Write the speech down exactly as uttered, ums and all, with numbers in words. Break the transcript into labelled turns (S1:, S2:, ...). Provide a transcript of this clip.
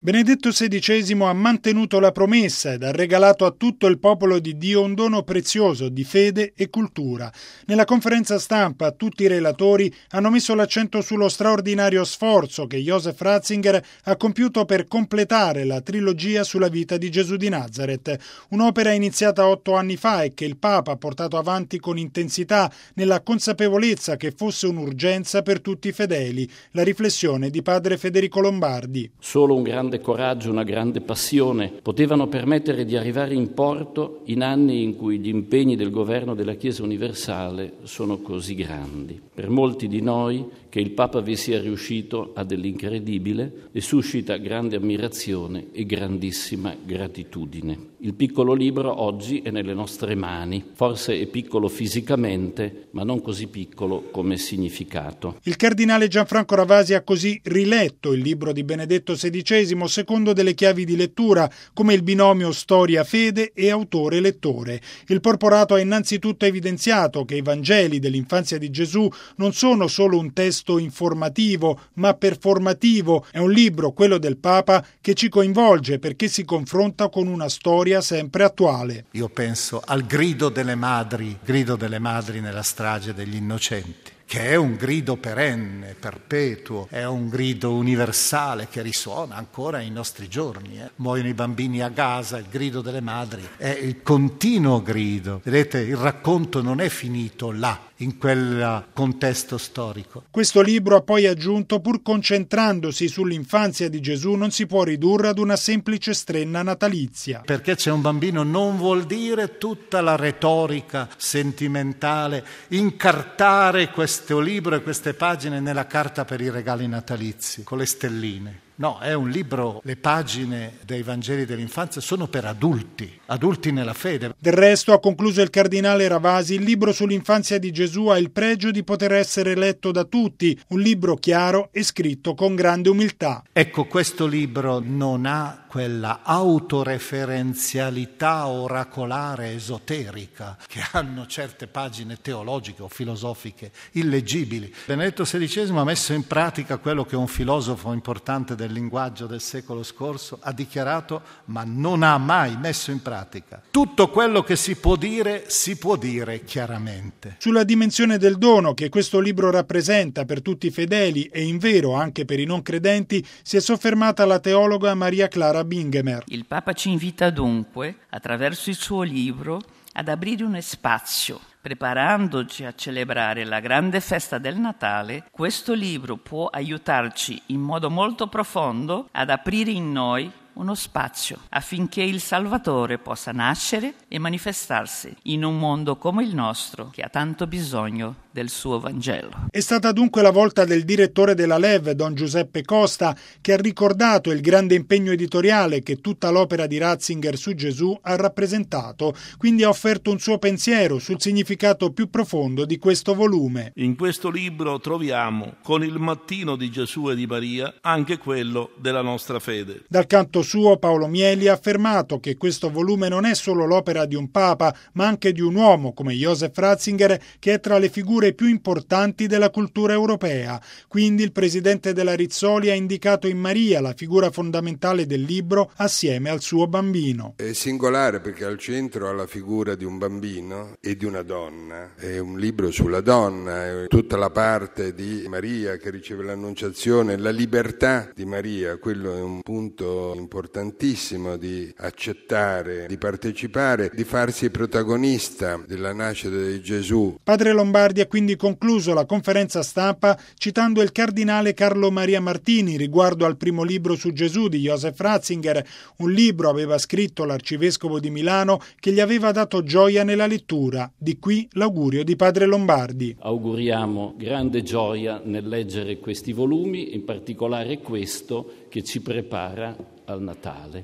S1: Benedetto sedicesimo ha mantenuto la promessa ed ha regalato a tutto il popolo di Dio un dono prezioso di fede e cultura. Nella conferenza stampa tutti i relatori hanno messo l'accento sullo straordinario sforzo che Joseph Ratzinger ha compiuto per completare la trilogia sulla vita di Gesù di Nazareth, un'opera iniziata otto anni fa e che il Papa ha portato avanti con intensità nella consapevolezza che fosse un'urgenza per tutti i fedeli. La riflessione di padre Federico Lombardi.
S2: Solo un grande coraggio, una grande passione potevano permettere di arrivare in porto in anni in cui gli impegni del governo della Chiesa universale sono così grandi. Per molti di noi che il Papa vi sia riuscito ha dell'incredibile e suscita grande ammirazione e grandissima gratitudine. Il piccolo libro oggi è nelle nostre mani, forse è piccolo fisicamente, ma non così piccolo come significato.
S1: Il cardinale Gianfranco Ravasi ha così riletto il libro di Benedetto sedicesimo secondo delle chiavi di lettura, come il binomio storia-fede e autore-lettore. Il porporato ha innanzitutto evidenziato che i Vangeli dell'infanzia di Gesù non sono solo un testo informativo, ma performativo. È un libro, quello del Papa, che ci coinvolge perché si confronta con una storia sempre attuale.
S3: Io penso al grido delle madri, grido delle madri nella strage degli innocenti, che è un grido perenne, perpetuo, è un grido universale che risuona ancora ai nostri giorni. Eh. Muoiono i bambini a Gaza, il grido delle madri è il continuo grido. Vedete, il racconto non è finito là, in quel contesto storico.
S1: Questo libro ha poi aggiunto, pur concentrandosi sull'infanzia di Gesù, non si può ridurre ad una semplice strenna natalizia.
S3: Perché c'è un bambino non vuol dire tutta la retorica sentimentale, incartare questo libro e queste pagine nella carta per i regali natalizi, con le stelline. No, è un libro, le pagine dei Vangeli dell'infanzia sono per adulti, adulti nella fede.
S1: Del resto, ha concluso il cardinale Ravasi, il libro sull'infanzia di Gesù ha il pregio di poter essere letto da tutti, un libro chiaro e scritto con grande umiltà.
S3: Ecco, questo libro non ha quella autoreferenzialità oracolare esoterica che hanno certe pagine teologiche o filosofiche illeggibili. Benedetto sedicesimo ha messo in pratica quello che un filosofo importante del linguaggio del secolo scorso ha dichiarato, ma non ha mai messo in pratica. Tutto quello che si può dire, si può dire chiaramente.
S1: Sulla dimensione del dono che questo libro rappresenta per tutti i fedeli e in vero anche per i non credenti, si è soffermata la teologa Maria Clara Bingemer.
S4: Il Papa ci invita dunque, attraverso il suo libro, ad aprire uno spazio. Preparandoci a celebrare la grande festa del Natale, questo libro può aiutarci in modo molto profondo ad aprire in noi uno spazio affinché il Salvatore possa nascere e manifestarsi in un mondo come il nostro che ha tanto bisogno del suo Vangelo.
S1: È stata dunque la volta del direttore della L E V, don Giuseppe Costa, che ha ricordato il grande impegno editoriale che tutta l'opera di Ratzinger su Gesù ha rappresentato, quindi ha offerto un suo pensiero sul significato più profondo di questo volume.
S5: In questo libro troviamo, con il mattino di Gesù e di Maria, anche quello della nostra fede.
S1: Dal canto suo Paolo Mieli ha affermato che questo volume non è solo l'opera di un papa, ma anche di un uomo come Joseph Ratzinger, che è tra le figure più importanti della cultura europea. Quindi il presidente della Rizzoli ha indicato in Maria la figura fondamentale del libro assieme al suo bambino.
S6: È singolare perché al centro ha la figura di un bambino e di una donna. È un libro sulla donna, è tutta la parte di Maria che riceve l'annunciazione, la libertà di Maria, quello è un punto importantissimo di accettare, di partecipare, di farsi protagonista della nascita di Gesù.
S1: Padre Lombardi ha quindi concluso la conferenza stampa citando il cardinale Carlo Maria Martini riguardo al primo libro su Gesù di Joseph Ratzinger. Un libro, aveva scritto l'arcivescovo di Milano, che gli aveva dato gioia nella lettura. Di qui l'augurio di padre Lombardi.
S2: Auguriamo grande gioia nel leggere questi volumi, in particolare questo che ci prepara al Natale.